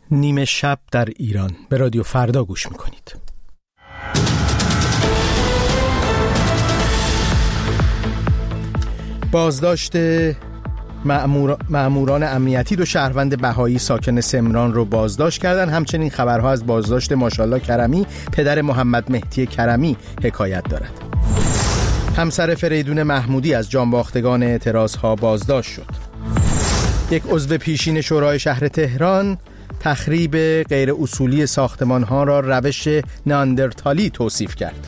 نیمه شب در ایران. به رادیو فردا گوش میکنید. بازداشت مأموران امنیتی 2 شهروند بهایی ساکن سمنان رو بازداشت کردن. همچنین خبرها از بازداشت ماشاءالله کرمی پدر محمد مهدی کرمی حکایت دارد. همسر فریدون محمودی از جانباختگان اعتراضها بازداشت شد. یک عضو پیشین شورای شهر تهران تخریب غیر اصولی ساختمان‌ها را روش نئاندرتالی توصیف کرد.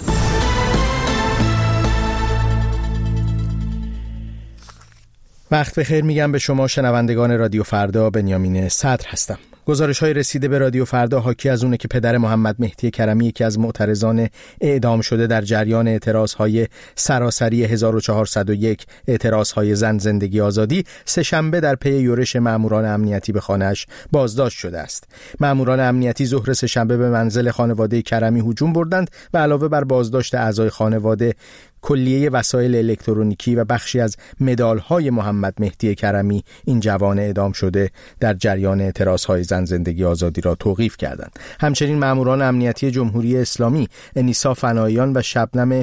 وقت بخیر میگم به شما شنوندگان رادیو فردا. بنیامین صدر هستم. گزارش‌های رسیده به رادیو فردا حاکی از اونه که پدر محمد مهدی کرمی، یکی از معترضان اعدام شده در جریان اعتراض‌های سراسری 1401 اعتراض‌های زن زندگی آزادی، سه‌شنبه در پی یورش مأموران امنیتی به خانه‌اش بازداشت شده است. مأموران امنیتی ظهر سه‌شنبه به منزل خانواده کرمی هجوم بردند و علاوه بر بازداشت اعضای خانواده، کلیه وسایل الکترونیکی و بخشی از مدال‌های محمد مهدی کرمی، این جوان اعدام شده در جریان اعتراض‌های زن زندگی آزادی، را توقیف کردند. همچنین مأموران امنیتی جمهوری اسلامی انیسا فناییان و شبنم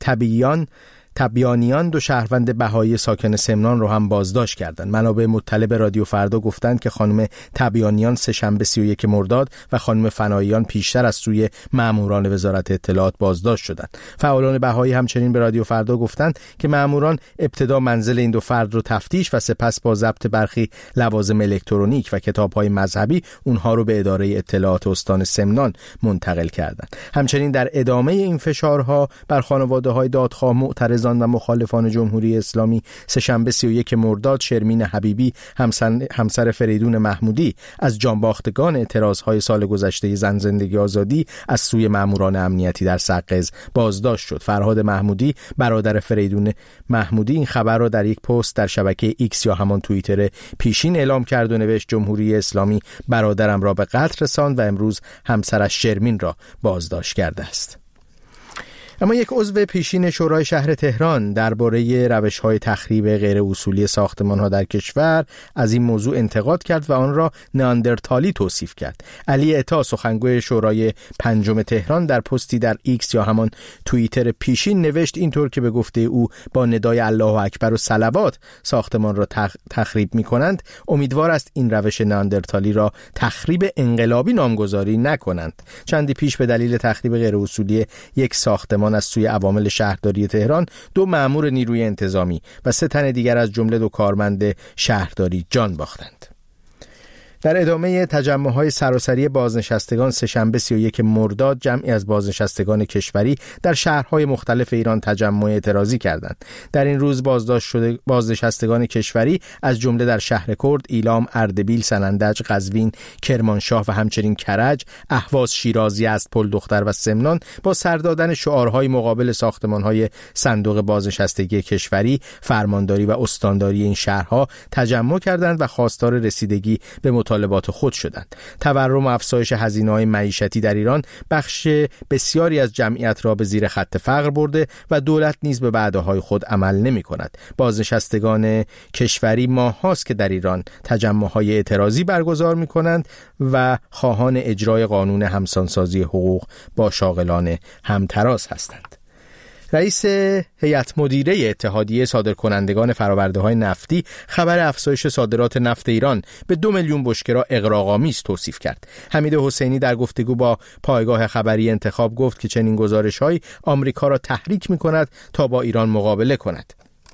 تبیانیان 2 شهروند بهایی ساکن سمنان رو هم بازداشت کردند. منابع مطلع به رادیو فردا گفتند که خانم تبیانیان سه‌شنبه 31 مرداد و خانم فناییان پیشتر از سوی مأموران وزارت اطلاعات بازداشت شدند. فعالان بهایی همچنین به رادیو فردا گفتند که مأموران ابتدا منزل این 2 فرد رو تفتیش و سپس با ضبط برخی لوازم الکترونیک و کتاب‌های مذهبی اونها رو به اداره اطلاعات استان سمنان منتقل کردند. همچنین در ادامه این فشارها بر خانواده‌های دادخواه، معترضان و مخالفان جمهوری اسلامی، سه‌شنبه 31 مرداد شرمین حبیبی همسر فریدون محمودی از جانباختگان اعتراض‌های سال گذشته زن زندگی آزادی از سوی مأموران امنیتی در سقز بازداشت شد. فرهاد محمودی برادر فریدون محمودی این خبر را در یک پست در شبکه ایکس یا همان توییتر پیشین اعلام کرد و نوشت: جمهوری اسلامی برادرم را به قتل رساند و امروز همسرش شرمین را بازداشت کرده است. اما یک عضو پیشین شورای شهر تهران درباره روش‌های تخریب غیر اصولی ساختمان‌ها در کشور از این موضوع انتقاد کرد و آن را نئاندرتالی توصیف کرد. علی عطا، سخنگوی شورای 5 تهران، در پستی در ایکس یا همان توییتر پیشین نوشت اینطور که به گفته او با ندای الله اکبر و صلوات ساختمان را تخریب می‌کنند. امیدوار است این روش نئاندرتالی را تخریب انقلابی نامگذاری نکنند. چندی پیش به دلیل تخریب غیر اصولی یک ساختمان از سوی عوامل شهرداری تهران 2 مأمور نیروی انتظامی و 3 تن دیگر از جمله 2 کارمند شهرداری جان باختند. در ادامه تجمع‌های سراسری بازنشستگان سه‌شنبه 31 مرداد جمعی از بازنشستگان کشوری در شهرهای مختلف ایران تجمع اعتراضی کردند. در این روز بازداشت شده بازنشستگان کشوری از جمله در شهر کرد، ایلام، اردبیل، سنندج، قزوین، کرمانشاه و همچنین کرج، اهواز، شیراز، یزدپل، دختر و سمنان با سر دادن شعارهای مقابل ساختمان‌های صندوق بازنشستگی کشوری، فرمانداری و استانداری این شهرها تجمع کردند و خواستار رسیدگی به مطالبات خود شدند. تورم و افزایش هزینه‌های معیشتی در ایران بخش بسیاری از جمعیت را به زیر خط فقر برده و دولت نیز به وعده‌های خود عمل نمی‌کند. بازنشستگان کشوری ماه‌هاست که در ایران تجمع‌های اعتراضی برگزار می‌کنند و خواهان اجرای قانون همسانسازی حقوق با شاغلان همتراز هستند. رئیس هیئت مدیره اتحادیه صادرکنندگان فرآورده‌های نفتی خبر افزایش صادرات نفت ایران به 2 میلیون بشکه را اغراق‌آمیز توصیف کرد. حمید حسینی در گفتگو با پایگاه خبری انتخاب گفت که چنین گزارش‌هایی آمریکا را تحریک می‌کند تا با ایران مقابله کند.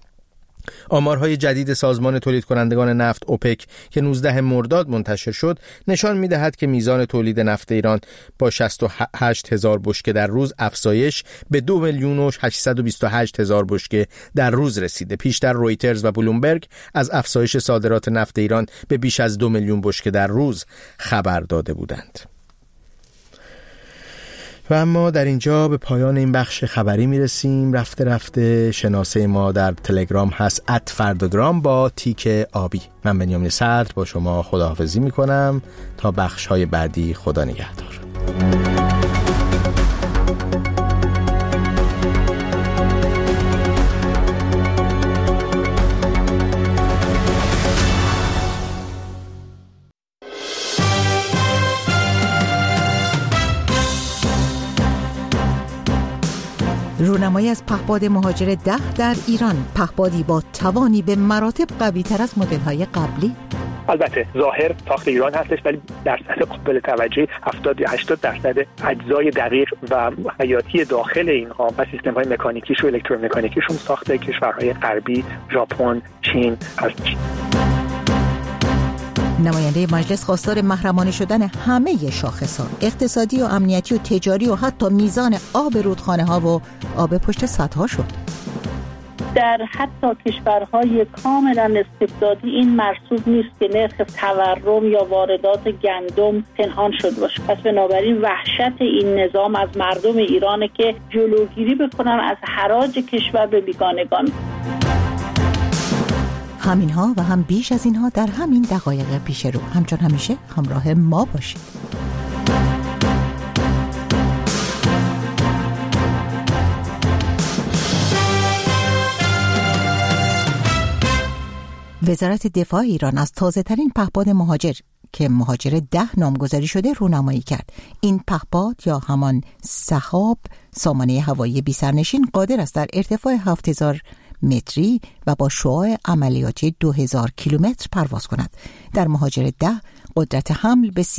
آمارهای جدید سازمان تولید کنندگان نفت اوپک که 19 مرداد منتشر شد نشان می‌دهد که میزان تولید نفت ایران با 68,000 بشکه در روز افزایش به 2,828,000 بشکه در روز رسیده. پیشتر رویترز و بلومبرگ از افزایش صادرات نفت ایران به بیش از 2 میلیون بشکه در روز خبر داده بودند. و اما در اینجا به پایان این بخش خبری میرسیم. رفته رفته شناسه ما در تلگرام هست @فرداگرام با تیک آبی. من بنیامین صدر با شما خداحافظی میکنم تا بخش های بعدی. خدا نگهدار. رونمایی از پهپاد مهاجر 10 در ایران، پهپادی با توانی به مراتب قوی‌تر از مدل‌های قبلی. البته ظاهر ساخت ایران هستش، ولی درصد قابل توجهی 70-80% اجزای دقیق و حیاتی داخل اینها و سیستم‌های مکانیکیش و الکترومکانیکیشون ساخت کشورهای غربی، ژاپن، چین هستش. نماینده مجلس خواستار محرمانه شدن همه شاخص‌ها، اقتصادی و امنیتی و تجاری و حتی میزان آب رودخانه‌ها و آب پشت سدها شد. در حتی کشورهای کاملا استبدادی این مرسوم نیست که نرخ تورم یا واردات گندم پنهان شده باشه. پس بنابراین وحشت این نظام از مردم ایرانه که جلوگیری بکنن از حراج کشور به بیگانگان. همینها و هم بیش از اینها در همین دقایق پیش رو. همچون همیشه همراه ما باشید. وزارت دفاع ایران از تازه‌ترین پهپاد مهاجر که مهاجر 10 نامگذاری شده رونمایی کرد. این پهپاد یا همان سحاب سامانه هوایی بی‌سرنشین قادر است در ارتفاع 7000 متری و با شعاع عملیاتی 2000 کیلومتر پرواز کند. در مهاجر 10 قدرت حمل به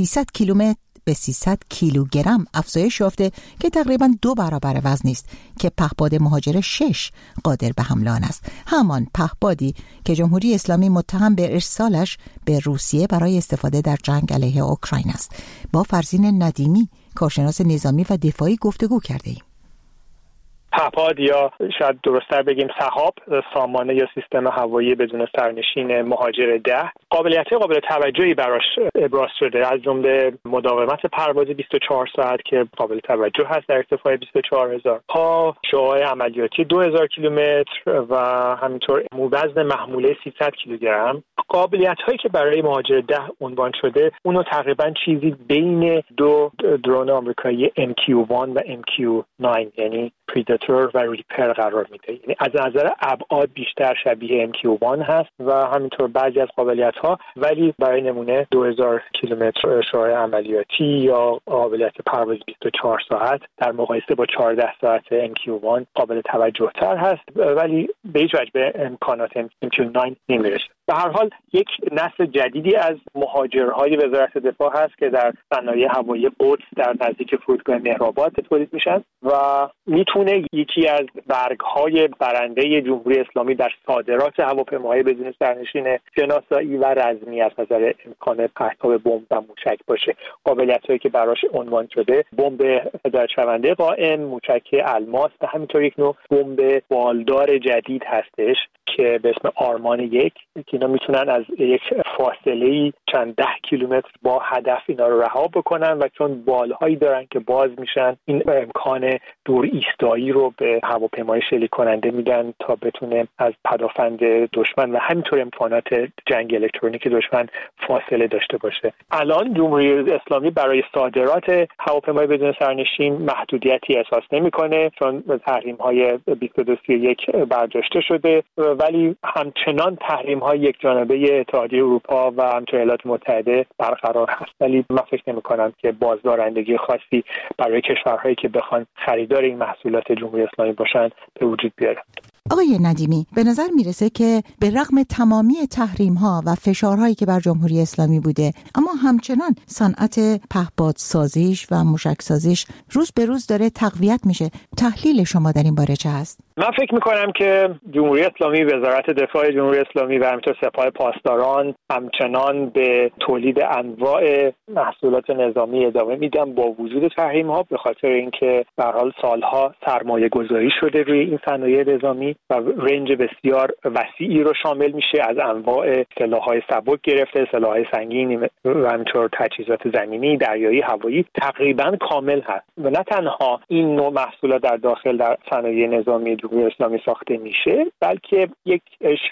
300 کیلوگرم افزایش یافته که تقریباً 2 برابر وزن است که پهپاد مهاجر 6 قادر به حمل آن است. همان پهپادی که جمهوری اسلامی متهم به ارسالش به روسیه برای استفاده در جنگ علیه اوکراین است. با فرزین ندیمی، کارشناس نظامی و دفاعی گفتگو کرده ایم. پهپاد یا شاید درست‌تر بگیم سحاب سامانه یا سیستم هوایی بدون سرنشین مهاجر 10 قابلیت قابل توجهی براش ابراز شده، از جمله مداومت پرواز 24 ساعت که قابل توجه هست در ارتفاع 24000 پا، شعاع عملیاتی 2000 کیلومتر و همینطور وزن محموله 300 کیلوگرم. قابلیت‌هایی که برای مهاجر 10 عنوان شده اونو تقریباً چیزی بین 2 درون آمریکایی MQ-1 و MQ-9 یعنی پریداتور و ریپر قرار میده. یعنی از نظر ابعاد بیشتر شبیه MQ-1 هست و همینطور بعضی از قابلیت‌ها، ولی برای نمونه 2000 کیلومتر شعاع عملیاتی یا قابلیت پرواز 24 ساعت در مقایسه با 14 ساعت MQ-1 قابل توجه تر هست، ولی به هیچ وجه به امکانات MQ-9 نمیرسه. به هر حال یک نسل جدیدی از مهاجرهای وزارت دفاع هست که در صنایع هوایی قدس در نزدیک فرودگاه مهرآباد تولید میشن و میتونه یکی از برگ‌های برنده جمهوری اسلامی در صادرات هواپیماهای بدون سرنشین شناسایی و رزمی از نظر امکان پرتاب بمب و موشک باشه. قابلیت‌هایی که براش عنوان شده بمب هدایت‌شونده قائم، موشک الماس و همینطور یک نوع بمب بالدار جدید هستش که به اسم آرمان 1 که اینا میتونن از یک فاصله چند 10 کیلومتر با هدف اینا رو رها بکنن و چون بالهایی دارن که باز میشن این امکان دور ایستایی رو به هواپیمای شلیک کننده میدن تا بتونه از پدافند دشمن و همینطور امکانات جنگ الکترونیک دشمن فاصله داشته باشه. الان جمهوری اسلامی برای صادرات هواپیمای بدون سرنشین محدودیتی احساس نمیکنه چون تحریم‌های 2231 برداشته شده، ولی همچنان تحریم‌های یک جانبه اتحادیه اروپا و همچنین ایالات متحده برقرار هست. ولی من فکر نمی‌کنم که بازدارندگی خاصی برای کشورهایی که بخوان خریدار این محصولات جمهوری اسلامی باشن به وجود بیاره. آقای ندیمی، به نظر میرسه که به رغم تمامی تحریم‌ها و فشارهایی که بر جمهوری اسلامی بوده، اما همچنان صنعت پهپاد سازیش و موشک سازیش روز به روز داره تقویت میشه. تحلیل شما در این باره چه هست؟ من فکر میکنم که جمهوری اسلامی، وزارت دفاع جمهوری اسلامی و همینطور سپاه پاسداران همچنان به تولید انواع محصولات نظامی ادامه میدن با وجود تحریم‌ها، به خاطر اینکه به هر حال سالها سرمایه گذاری شده روی این صنایع نظامی و رنج بسیار وسیعی رو شامل میشه، از انواع سلاح‌های سبک گرفته سلاح‌های سنگین و همینطور تجهیزات زمینی، دریایی، هوایی تقریبا کامل هست و نه تنها این نوع محصولات در داخل در صنایع نظامی جمهوری اسلامی ساخته میشه، بلکه یک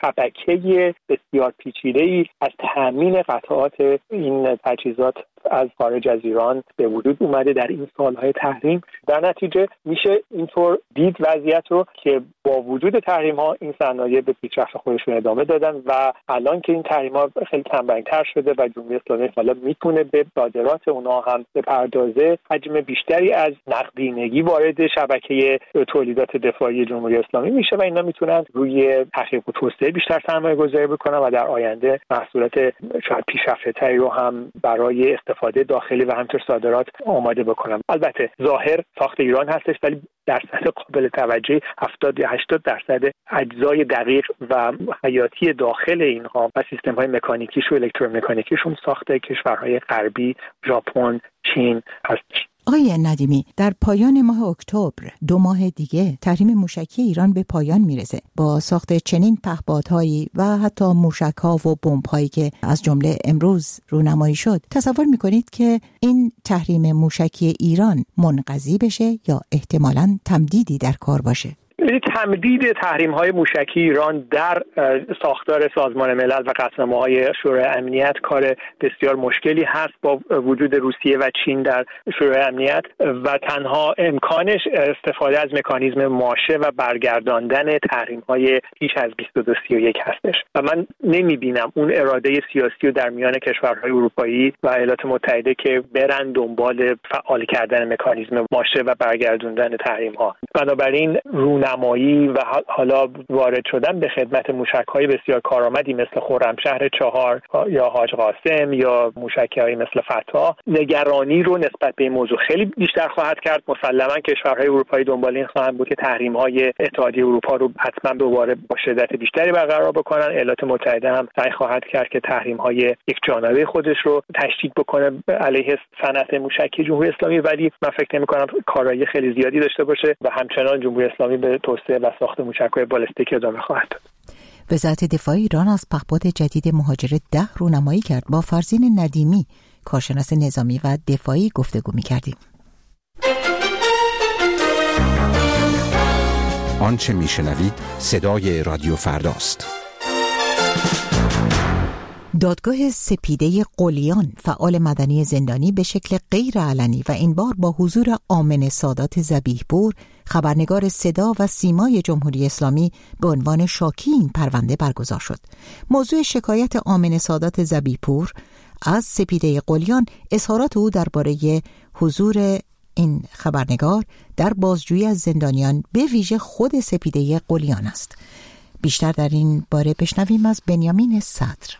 شبکه بسیار پیچیده‌ای از تامین قطعات این تجهیزات از خارج از ایران به وجود اومده در این سالهای تحریم. در نتیجه میشه اینطور دید وضعیت رو که با وجود تحریم ها این صنایع به پیشرفت خودشون ادامه دادن و الان که این تحریم ها خیلی کمرنگ‌تر شده و جمهوری اسلامی حالا میتونه به صادرات اونها هم بپردازه، حجم بیشتری از نقدینگی وارد شبکه تولیدات دفاعی جمهوری اسلامی میشه و اینا میتونن روی تحقیق و توسعه بیشتر سرمایه‌گذاری بکنن و در آینده محصولات شاید پیشرفته‌تری رو هم برای استفاده داخلی و همینطور صادرات آماده بکنن. البته ظاهر ساخت ایران هستش، ولی درصد قابل توجهی 70 یا 80% اجزای دقیق و حیاتی داخل اینها و سیستم‌های مکانیکیش و الکترومکانیکیشون ساخت کشورهای غربی، ژاپن، چین هستش. آقای ندیمی، در پایان ماه اکتبر 2 ماه دیگه تحریم موشکی ایران به پایان میرسه. با ساخت چنین پهپادهایی و حتی موشک‌ها و بمب‌هایی که از جمله امروز رونمایی شد، تصور میکنید که این تحریم موشکی ایران منقضی بشه یا احتمالاً تمدیدی در کار باشه؟ تمدید تحریم‌های موشکی ایران در ساختار سازمان ملل و قطعنامه‌های شورای امنیت کار بسیار مشکلی هست با وجود روسیه و چین در شورای امنیت و تنها امکانش استفاده از مکانیزم ماشه و برگرداندن تحریم‌های پیش از 2231 هستش و من نمی‌بینم اون اراده سیاسی رو در میان کشورهای اروپایی و ایالات متحده که برن دنبال فعال کردن مکانیزم ماشه و برگرداندن تحریم‌ها. بنابراین نمایی و حالا وارد شدن به خدمت موشک‌های بسیار کارآمدی مثل خرمشهر 4 یا حاج قاسم یا موشک‌هایی مثل فتح نگرانی رو نسبت به این موضوع خیلی بیشتر خواهد کرد. مسلماً کشورهای اروپایی دنبال این خواهند بود که تحریم‌های اتحادیه اروپا رو حتما دوباره با شدت بیشتری برقرار بکنن. ایالات متحده هم سعی خواهد کرد که تحریم‌های یک جانبه خودش رو تشدید بکنه علیه صنعت موشکی جمهوری اسلامی، ولی من فکر نمی‌کنم کارایی خیلی زیادی داشته باشه و همچنان جمهوری اسلامی به توسعه و ساخت موشک‌های بالستیک ادامه خواهد داد. وزارت دفاع ایران از پهپاد جدید مهاجر 10 رونمایی کرد. با فرزین ندیمی، کارشناس نظامی و دفاعی گفتگو می‌کردیم. آنچه میشنوید صدای رادیو فرداست. دادگاه سپیده قلیان، فعال مدنی زندانی به شکل غیر علنی و این بار با حضور آمنه سادات ذبیح‌پور، خبرنگار صدا و سیمای جمهوری اسلامی، به عنوان شاکی این پرونده برگزار شد. موضوع شکایت آمنه سادات ذبیح‌پور از سپیده قلیان اظهارات او درباره حضور این خبرنگار در بازجویی از زندانیان، به ویژه خود سپیده قلیان است. بیشتر در این باره بشنویم از بنیامین صدر.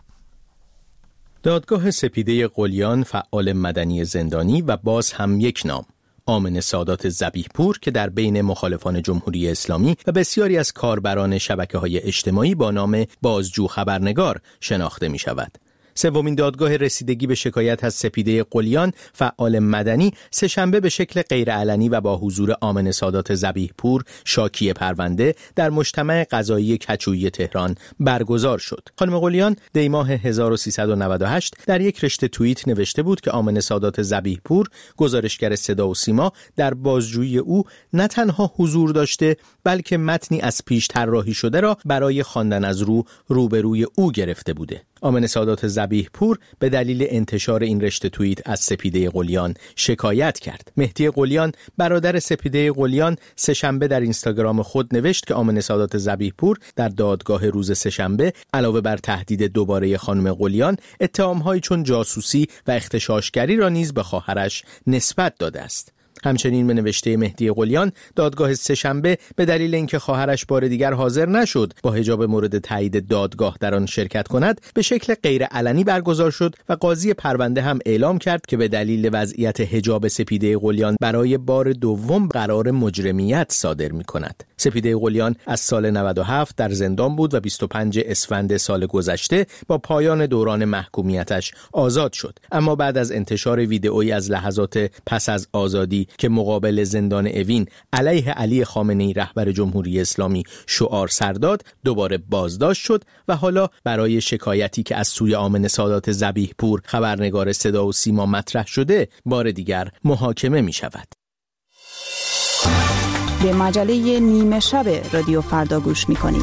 دادگاه سپیده قلیان، فعال مدنی زندانی و باز هم یک نام، آمنه سادات ذبیح‌پور، که در بین مخالفان جمهوری اسلامی و بسیاری از کاربران شبکه‌های اجتماعی با نام بازجو خبرنگار شناخته می شود. سومین دادگاه رسیدگی به شکایت از سپیده قلیان، فعال مدنی، سه‌شنبه به شکل غیرعلنی و با حضور آمنه سادات ذبیح‌پور، شاکی پرونده، در مجتمع قضایی کچویی تهران برگزار شد. خانم قلیان دی ماه 1398 در یک رشته توییت نوشته بود که آمنه سادات ذبیح‌پور، گزارشگر صدا و سیما، در بازجویی او نه تنها حضور داشته، بلکه متنی از پیش طراحی شده را برای خواندن از روبروی او گرفته بوده. آمنه سادات ذبیح‌پور به دلیل انتشار این رشته توییت از سپیده قلیان شکایت کرد. مهدی قلیان، برادر سپیده قلیان، سه‌شنبه در اینستاگرام خود نوشت که آمنه سادات ذبیح‌پور در دادگاه روز سه‌شنبه علاوه بر تهدید دوباره خانم قلیان، اتهام‌هایی چون جاسوسی و اغتشاشگری را نیز به خواهرش نسبت داده است. همچنین به نوشته مهدی قلیان، دادگاه سه‌شنبه به دلیل اینکه خواهرش بار دیگر حاضر نشد با حجاب مورد تایید دادگاه در آن شرکت کند، به شکل غیر علنی برگزار شد و قاضی پرونده هم اعلام کرد که به دلیل وضعیت حجاب سپیده قلیان برای بار دوم قرار مجرمیت صادر می‌کند. سپیده قلیان از سال 97 در زندان بود و 25 اسفند سال گذشته با پایان دوران محکومیتش آزاد شد. اما بعد از انتشار ویدئویی از لحظات پس از آزادی که مقابل زندان اوین علیه علی خامنه‌ای رهبر جمهوری اسلامی شعار سر داد، دوباره بازداشت شد و حالا برای شکایتی که از سوی آمنه سادات ذبیح‌پور، خبرنگار صدا و سیما، مطرح شده، بار دیگر محاکمه می شود. به مجله نیمه شب رادیو فردا گوش می‌کنید.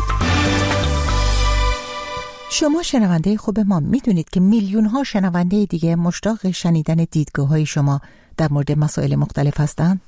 شما شنونده خوب ما میدونید که میلیون ها شنونده دیگه مشتاق شنیدن دیدگاه‌های شما در مورد مسائل مختلف هستند.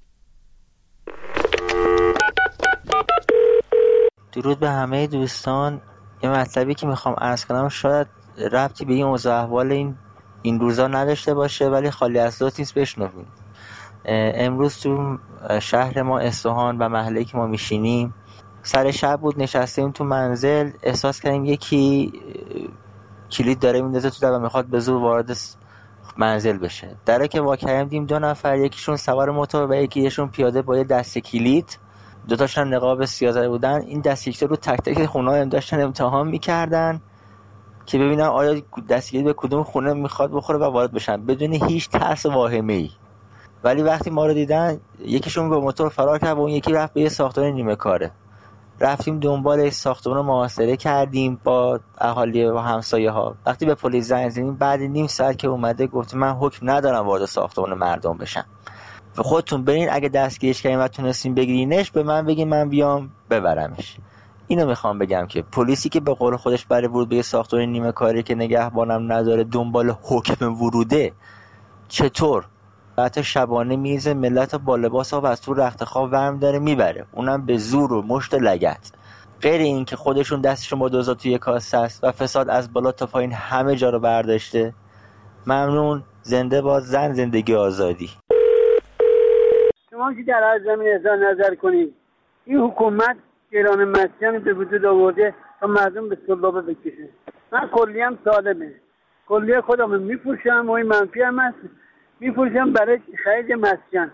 درود به همه دوستان. یه مطلبی که میخوام عرض کنم شاید ربطی به این اوضاع احوال این روزا نداشته باشه، ولی خالی از لطف نیست بشنویم. امروز تو شهر ما اصفهان و محله‌ای که ما میشینیم سر شب بود، نشستیم تو منزل، احساس کردیم یکی کلید داره میندازه تو در و میخواد به زور وارد منزل بشه. درک که وا کردیم دیدیم 2 نفر، یکیشون سوار موتور و یکیشون پیاده با یه دست کلید، دوتاشون نقاب سیاه زده بودن. این دست کلید رو تک تک خونه‌ها هم داشتن امتحان میکردن که ببینن آیا دست کلید به کدوم خونه میخواد بخوره و وارد بشن بدون هیچ ترس و واهمه‌ای. ولی وقتی ما رو دیدن یکیشون با موتور فرار کرد و اون یکی رفت به یه ساختمان نیمه کاره. رفتیم دنبال ساختمان رو محاصره کردیم با اهالی و همسایه ها. وقتی به پلیس زنگ زدیم بعد نیم ساعت که اومده گفت من حکم ندارم وارد ساختمان مردم بشم و خودتون برین اگه دستگیرش کردین و تونستین بگیرینش به من بگین من بیام ببرمش. اینو میخوام بگم که پلیسی که به قول خودش برای ورود به ساختمان نیمه کاری که نگهبانم نداره دنبال حکم وروده، چطور حتی شبانه میزه ملت با لباس ها و از تو رخت خواب ورم داره میبره، اونم به زور و مشت لگد. غیر این که خودشون دستشون با دوزا توی کاسه است و فساد از بالا تا پایین همه جا رو برداشته. ممنون. زنده باد زن، زندگی آزادی. شما که در هر زمین اظهار نظر کنید، این حکومت گران مسکن به وجود آورده تا مردم به سلابه بکشه. من کلیم سالمه، کلیه خودم میفروشم و این منفی هم هست، میفروشم برای خرید مسکن.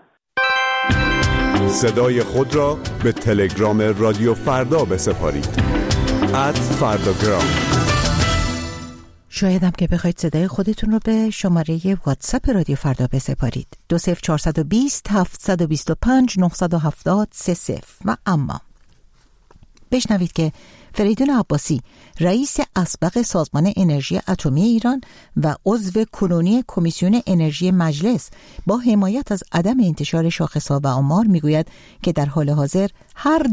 صدای خود را به تلگرام رادیو فردا بسپارید. @فرداگرام. شایدم که بخواید صدای خودتون رو به شماره واتساپ رادیو فردا بسپارید 20420 725 970 30. و اما بشنوید که فریدون عباسی رئیس اسبق سازمان انرژی اتمی ایران و عضو کنونی کمیسیون انرژی مجلس با حمایت از عدم انتشار شاخص‌ها و آمار میگوید که در حال حاضر هر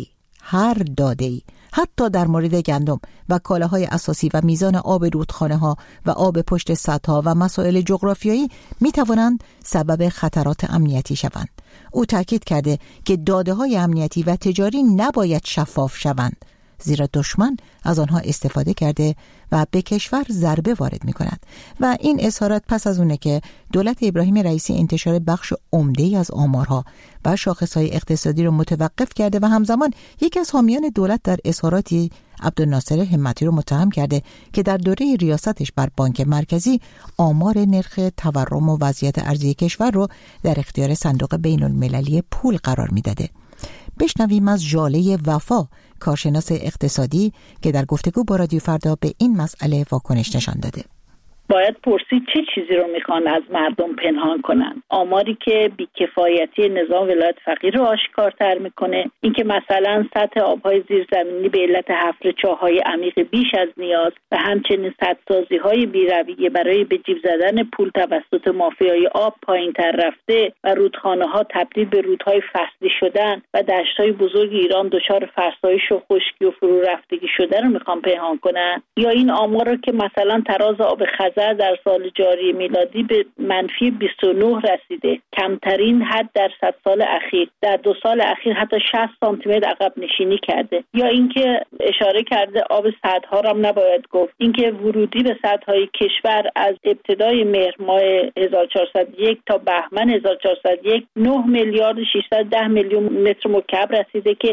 داده‌ای حتی در مورد گندم و کالاهای اساسی و میزان آب رودخانه‌ها و آب پشت سدها و مسائل جغرافیایی میتوانند سبب خطرات امنیتی شوند. او تاکید کرده که داده‌های امنیتی و تجاری نباید شفاف شوند، زیرا دشمن از آنها استفاده کرده و به کشور ضربه وارد می کند. و این اظهارات پس از اونه که دولت ابراهیم رئیسی انتشار بخش عمده‌ای از آمارها و شاخصهای اقتصادی رو متوقف کرده و همزمان یکی از حامیان دولت در اظهاراتی عبدالناصر همتی رو متهم کرده که در دوره ریاستش بر بانک مرکزی آمار نرخ تورم و وضعیت ارزی کشور رو در اختیار صندوق بین المللی پول قرار میداده. بشنویم از ژاله وفا، کارشناس اقتصادی که در گفتگو با رادیو فردا به این مسئله واکنش نشان داده. باید پرسید چه چیزی رو میخوان از مردم پنهان کنن. آماری که بیکفایتی نظام ولایت فقیر رو آشکارتر میکنه، اینکه مثلا سطح آبهای زیرزمینی به علت حفر چاه‌های عمیق بیش از نیاز و همچنین سدسازی‌های بی‌رویه برای به جیب زدن پول توسط مافیای آب پایین‌تر رفته و رودخانه‌ها تبدیل به رودهای فصلی شدن و دشت‌های بزرگ ایران دچار فرسایش و خشکی و فرو رفتگی شده رو میخوان پنهان کنن. یا این آمار رو که مثلا تراز آب خزر در سال جاری میلادی به منفی 29 رسیده، کمترین حد در 100 سال اخیر، در 2 سال اخیر حتی 60 سانتی متر عقب نشینی کرده. یا اینکه اشاره کرده آب سدها را هم نباید گفت، اینکه ورودی به سدهای کشور از ابتدای مهر ماه 1401 تا بهمن 1401 9 میلیارد 610 میلیون متر مکعب رسیده که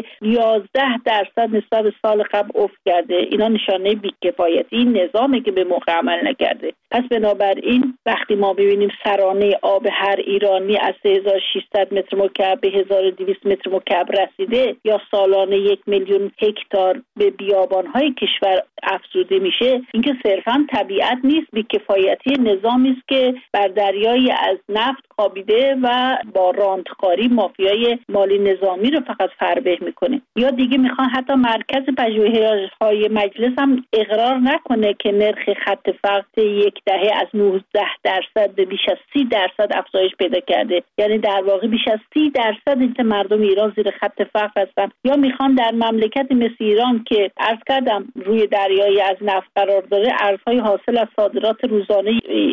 11% نسبت به سال قبل افت کرده. اینا نشانه بی‌کفایتی این نظامی که به موقع عمل نکرده. پس بنابراین وقتی ما ببینیم سرانه آب هر ایرانی از 3600 متر مکعب به 1200 متر مکعب رسیده یا سالانه 1 میلیون هکتار به بیابان‌های کشور افزوده میشه، اینکه صرفاً طبیعت نیست، بی‌کفایتی نظامی است که بر دریایی از نفت خوابیده و با راندخاری مافیای مالی نظامی رو فقط فربه میکنه. یا دیگه میخوان حتی مرکز پژوهش‌های مجلس هم اقرار نکنه که نرخ خط فقر یک دهه از 19% به بیش از 30% افزایش پیدا کرده. یعنی در واقع بیش از 30% مردم ایران زیر خط فقر هستن یا میخوان در مملکتی مثل ایران که عرض کردم روی دریایی از نفت قرار داره، ارزهای حاصل از صادرات روزانه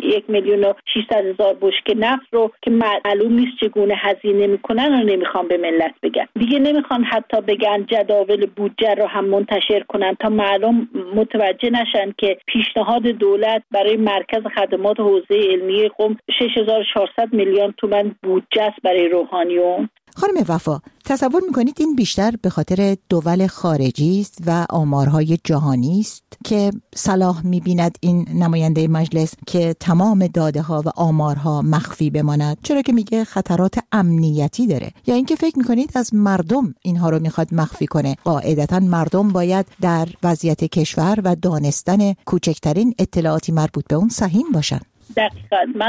1,600,000 بشکه نفت رو که معلوم نیست چگونه هزینه میکنن و نمیخوان به ملت بگن. دیگه نمیخوان حتی بگن جداول بودجه رو هم منتشر کنن تا معلوم متوجه نشن که پیشنهاد دولت برای مرکز خدمات حوزه علمی قم 6,400 میلیون تومان بودجه است برای روحانیون. خانم وفا، تصور میکنید این بیشتر به خاطر دول خارجی است و آمارهای جهانی است که صلاح میبیند این نماینده مجلس که تمام داده ها و آمارها مخفی بماند، چرا که میگه خطرات امنیتی داره، یا اینکه فکر میکنید از مردم اینها رو میخواد مخفی کنه؟ قاعدتا مردم باید در وضعیت کشور و دانستن کوچکترین اطلاعاتی مربوط به اون سهیم باشن. دقیقاً من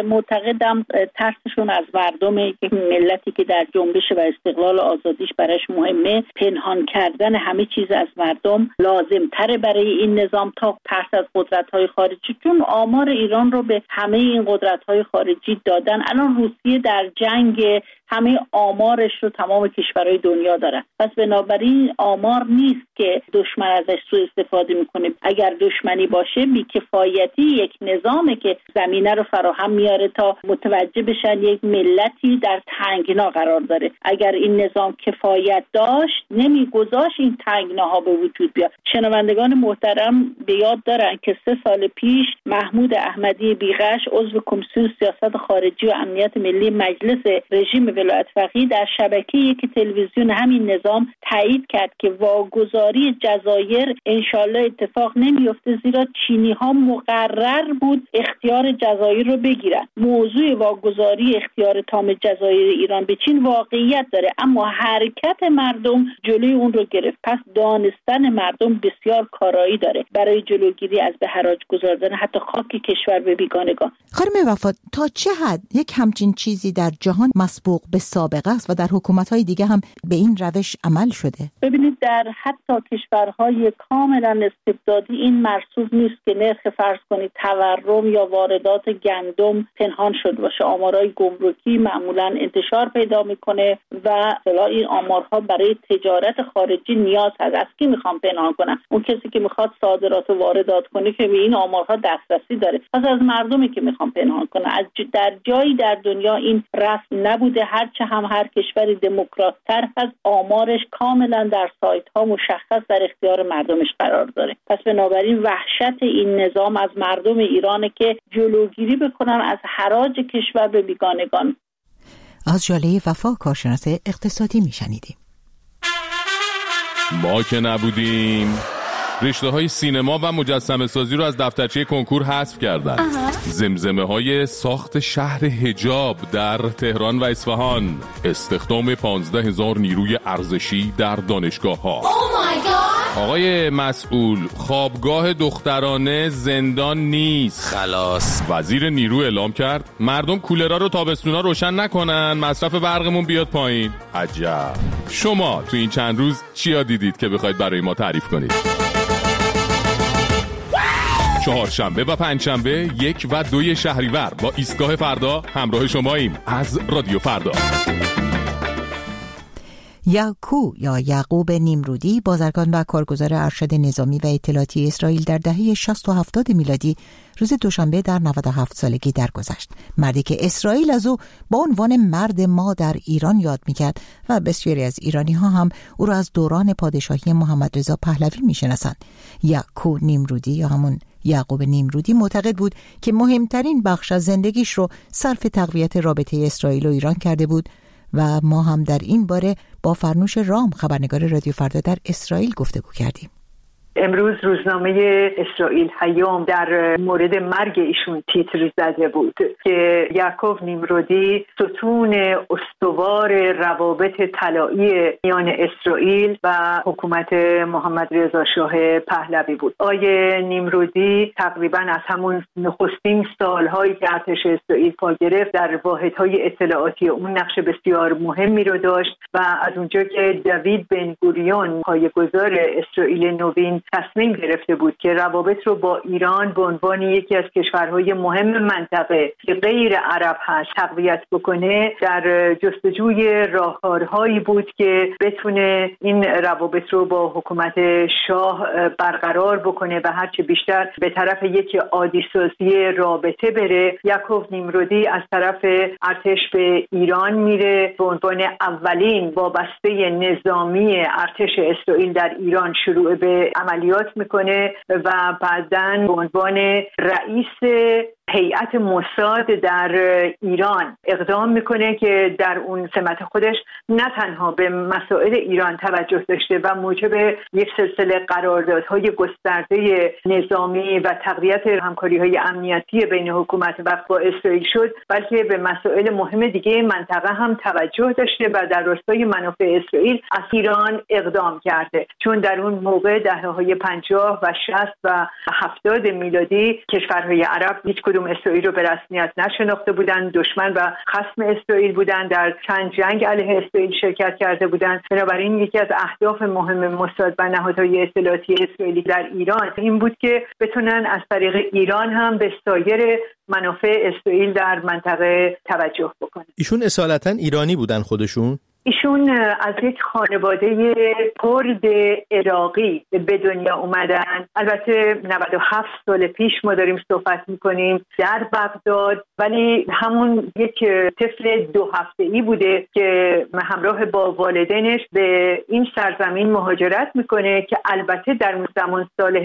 معتقدم ترسشون از مردمه که ملتی که در جنبش و استقلال و آزادیش براش مهمه، پنهان کردن همه چیز از مردم لازم تره برای این نظام تا ترس از قدرت‌های خارجی، چون آمار ایران رو به همه این قدرت‌های خارجی دادن. الان روسیه در جنگ، همه آمارش رو تمام کشورهای دنیا دارن، پس بنابراین آمار نیست که دشمن ازش سوء استفاده میکنه. اگر دشمنی باشه بیکفایتی یک نظامه که زمینه رو فراهم میاره تا متوجه بشن یک ملتی در تنگنا قرار داره. اگر این نظام کفایت داشت نمیگذاشت این تنگناها به وجود بیاد. شنوندگان محترم به یاد دارن که 3 سال پیش محمود احمدی بیغش عضو کمیسیون سیاست خارجی و امنیت ملی مجلس رژیم ولایت فقیه در شبکه یک تلویزیون همین نظام تایید کرد که واگذاری جزایر انشالله اتفاق نمیفته، زیرا چینی ها مقرر بود اختیار جزایر رو بگیرن. موضوع واگذاری اختیار تام جزایر ایران به چین واقعیت داره، اما حرکت مردم جلوی اون رو گرفت. پس دانستن مردم بسیار کارایی داره برای جلوگیری از به حراج گذاردن حتی خاک کشور به بیگانگان. خانم وفا، تا چه حد یک همچین چیزی در جهان مسبوق به سابقه است و در حکومت‌های دیگه هم به این روش عمل شده؟ ببینید در حتی کشورهای کاملا استبدادی این مرسوم نیست که نرخ فرض کنید تورم یا واردات گندم پنهان شده باشه. آمارهای گمرکی معمولا انتشار پیدا میکنه و این آمارها برای تجارت خارجی نیاز هست. از کی میخوام پنهان کنم؟ اون کسی که میخواد صادرات و واردات کنه که به این آمارها دسترسی داره. پس از مردمی که میخوام پنهان کنه. در جایی در دنیا این رسم نبوده، هرچه هم هر کشوری دموکرات‌تر از آمارش کاملا در سایت ها مشخص در اختیار مردمش قرار داره. پس بنابراین وحشت این نظام از مردم ایرانه که جلوگیری بکنن از حراج کشور به بیگانگان. از ژاله وفا، کارشناس اقتصادی، میشنیدیم. ما که نبودیم رشته های سینما و مجسمه سازی رو از دفترچه کنکور حذف کردن. زمزمه های ساخت شهر حجاب در تهران و اصفهان، استخدام 15,000 نیروی ارزشی در دانشگاه ها. آقای مسئول، خوابگاه دخترانه زندان نیست. خلاص. وزیر نیرو اعلام کرد مردم کولرها رو تابستونا روشن نکنن، مصرف برقمون بیاد پایین. عجب. شما تو این چند روز چیا دیدید که بخواید برای ما تعریف کنید؟ چهارشنبه و پنجشنبه 1 و 2 شهریور با ایستگاه فردا همراه شماییم از رادیو فردا. یعکو یا یعقوب نیمرودی، بازرگان و کارگزار ارشد نظامی و اطلاعاتی اسرائیل، در دهه 60 و 70 میلادی روز دوشنبه در 97 سالگی درگذشت. مردی که اسرائیل از او با عنوان مرد ما در ایران یاد میکرد و بسیاری از ایرانی ها هم او را از دوران پادشاهی محمد رضا پهلوی میشناسند. یعکو نیمرودی یا همون یعقوب نیمرودی معتقد بود که مهمترین بخش از زندگیش رو صرف تقویت رابطه اسرائیل و ایران کرده بود و ما هم در این باره با فرنوش رام، خبرنگار رادیو فردا در اسرائیل، گفتگو کردیم. امروز روزنامه اسرائیل هیام در مورد مرگ ایشون تیتر زده بود که یعقوب نیمرودی ستون استوار روابط طلایی میان اسرائیل و حکومت محمد رضا شاه پهلوی بود. آقای نیمرودی تقریبا از همون نخستین سالهایی که ارتش اسرائیل پا گرفت در واحدهای اطلاعاتی اون نقش بسیار مهمی رو داشت و از اونجا که دوید بن گوریون پایه‌گذار اسرائیل نوین تصمیم گرفته بود که روابط رو با ایران به عنوان یکی از کشورهای مهم منطقه که غیر عرب هست تقویت بکنه، در جستجوی راهکارهایی بود که بتونه این روابط رو با حکومت شاه برقرار بکنه و هرچه بیشتر به طرف یک عادی سازی رابطه بره. یعقوب نیمرودی از طرف ارتش به ایران میره، به عنوان اولین وابسته نظامی ارتش اسرائیل در ایران شروع به عملیات میکنه و بعداً به عنوان رئیس هیئت موساد در ایران اقدام میکنه که در اون سمت خودش نه تنها به مسائل ایران توجه داشته و موجب یک سلسله قراردادهای گسترده نظامی و تقویت همکاری‌های امنیتی بین حکومت و با اسرائیل شد، بلکه به مسائل مهم دیگه منطقه هم توجه داشته و در راستای منافع اسرائیل از ایران اقدام کرده. چون در اون موقع دهه‌های 50 و 60 و 70 میلادی کشورهای عرب هیچ اسرائیل رو به رسمیت نشناخته بودند، دشمن و خصم اسرائیل بودند، در چند جنگ علیه اسرائیل شرکت کرده بودند. بنابراین یکی از اهداف مهم موساد و نهادهای اطلاعاتی اسرائیلی در ایران این بود که بتونن از طریق ایران هم به سایر منافع اسرائیل در منطقه توجه بکنن. ایشون اصالتا ایرانی بودن خودشون؟ ایشون از یک خانواده کرد عراقی به دنیا اومدن. البته 97 سال پیش ما داریم صحبت میکنیم در بغداد، ولی همون یک طفل 2 هفته‌ای بوده که همراه با والدینش به این سرزمین مهاجرت میکنه که البته در اون زمان سال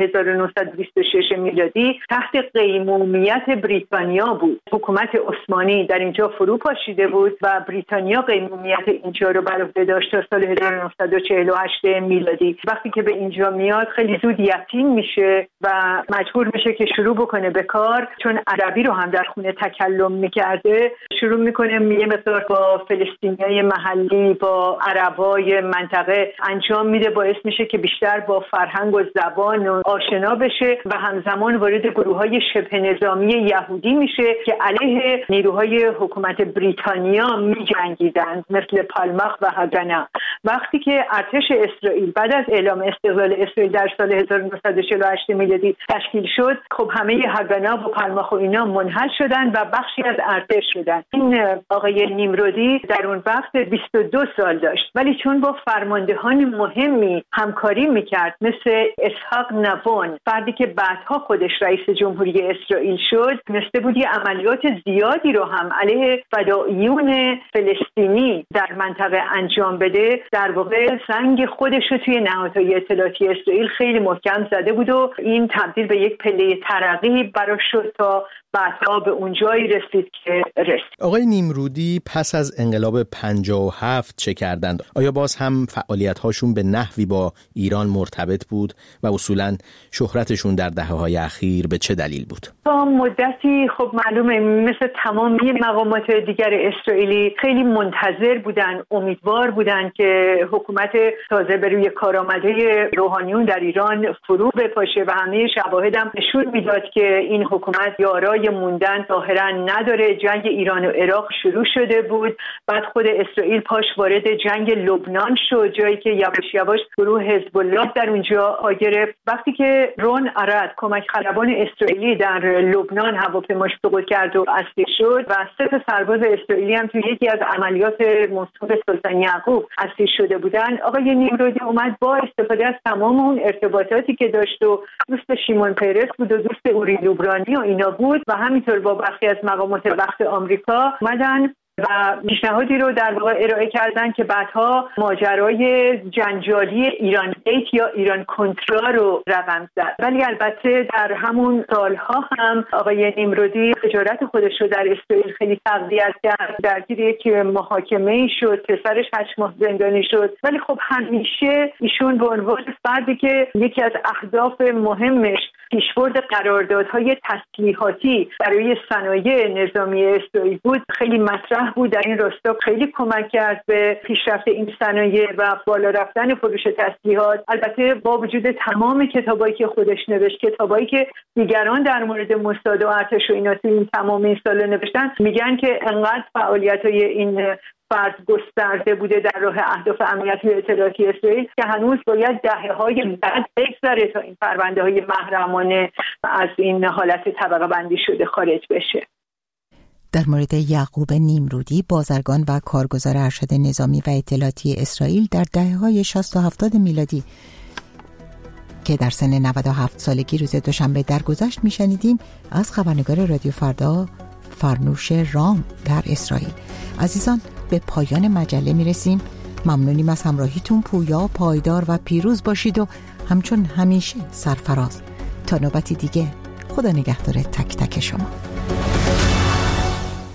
1926 میلادی تحت قیمومیت بریتانیا بود. حکومت عثمانی در اینجا فرو پاشیده بود و بریتانیا قیمومیت اینجا رو بر عهده داشت تا سال 1948 میلادی. وقتی که به اینجا میاد خیلی زود یتیم میشه و مجبور میشه که شروع بکنه به کار، چون عربی رو هم در خونه تکلم میکرده. شروع میکنه یه مقدار با فلسطینیای محلی، با عربای منطقه انجام میده، باعث میشه که بیشتر با فرهنگ و زبان آشنا بشه و همزمان وارد گروه‌های شبه نظامی یهودی میشه که علیه نیروهای حکومت بریتانیا میجنگیدند، مثل پالماخ و هاگانا. وقتی که ارتش اسرائیل بعد از اعلام استقلال اسرائیل در سال 1948 میلادی تشکیل شد، خب همه هاگانا و پالماخ و اینا منحل شدن و بخشی از ارتش شدن. این آقای نیمرودی در اون وقت 22 سال داشت، ولی چون با فرماندهان مهمی همکاری میکرد مثل اسحاق نوون، فردی که بعدها خودش رئیس جمهوری اسرائیل شد، تونسته بود یه عملیات زیادی رو هم علیه فدائیون فلسطینی در منطقه انجام بده. در واقع سنگ خودش رو توی نهادهای اطلاعاتی اسرائیل خیلی محکم زده بود و این تبدیل به یک پله ترقی براش شد تا بعدها به اون جایی رسید که رسید. آقای نیمرودی پس از انقلاب 57 چه کردند؟ آیا باز هم فعالیت‌هاشون به نحوی با ایران مرتبط بود و اصولاً شهرتشون در دهه‌های اخیر به چه دلیل بود؟ تا مدتی خب معلومه مثل تمامی مقامات دیگر اسرائیلی خیلی منتظر بودن، امیدوار بودن که حکومت تازه به روی کار آمده روحانیون در ایران فرو بپاشه و همه شواهد هم نشون میداد که این حکومت یارای موندن ظاهرا نداره. جنگ ایران و عراق شروع شده بود، بعد خود اسرائیل پاش وارد جنگ لبنان شد، جایی که یواش یواش گروه حزب الله در اونجا پا گرفت. وقتی که رون ارد کمک خلبان اسرائیلی در لبنان هواپیماش سقوط کرد و اسیر شد و 3 سرباز اسرائیلی هم توی یکی از عملیات منصوب سلطان یعقوب اسیر شده بودن، آقای نیمرودی اومد با استفاده از تمام اون ارتباطاتی که داشت و دوست شیمون پرس بود و دوست اوری لوبرانی و اینا بود و همینطور با برخی از مقامات وقت آمریکا اومدن و پیشنهادی رو در واقع ارائه کردن که بعدها ماجرای جنجالی ایران گیت یا ایران کنترا رو رقم زد. ولی البته در همون سالها هم آقای نیمرودی تجارت خودش رو در اسرائیل خیلی تقویت کرد، درگیر یک محاکمه‌ای شد، پسرش 8 ماه زندانی شد. ولی خب همیشه ایشون به عنوان فردی که یکی از اهداف مهمش پیشبرد قراردادهای تسلیحاتی برای صنایع نظامی اسرائیل بود، خیلی مطرح بود. در این راستا خیلی کمک کرد به پیشرفت این صنایع و بالا رفتن فروش تسلیحات. البته با وجود تمام کتابایی که خودش نوشت، کتابایی که دیگران در مورد موساد و ارتش و اینا این تمام این سالا نوشتن، میگن که انقدر فعالیت‌های این فرض گسترده بوده در راه اهداف امنیتی و اطلاعاتی اسرائیل که هنوز باید دهه‌های بعد بگذره تا این پرونده‌های محرمانه از این حالت طبقه بندی شده خارج بشه. در مورد یعقوب نیمرودی، بازرگان و کارگزار ارشد نظامی و اطلاعاتی اسرائیل در دهه‌های 60 و 70 میلادی که در سن 97 سالگی روز دوشنبه درگذشت میشنیدیم از خبرنگار رادیو فردا فرنوش رام در اسرائیل. عزیزان، به پایان مجله میرسیم. ممنونیم از همراهیتون. پویا، پایدار و پیروز باشید و همچون همیشه سرفراز. تا نوبتی دیگه، خدا نگهدار تک تک شما.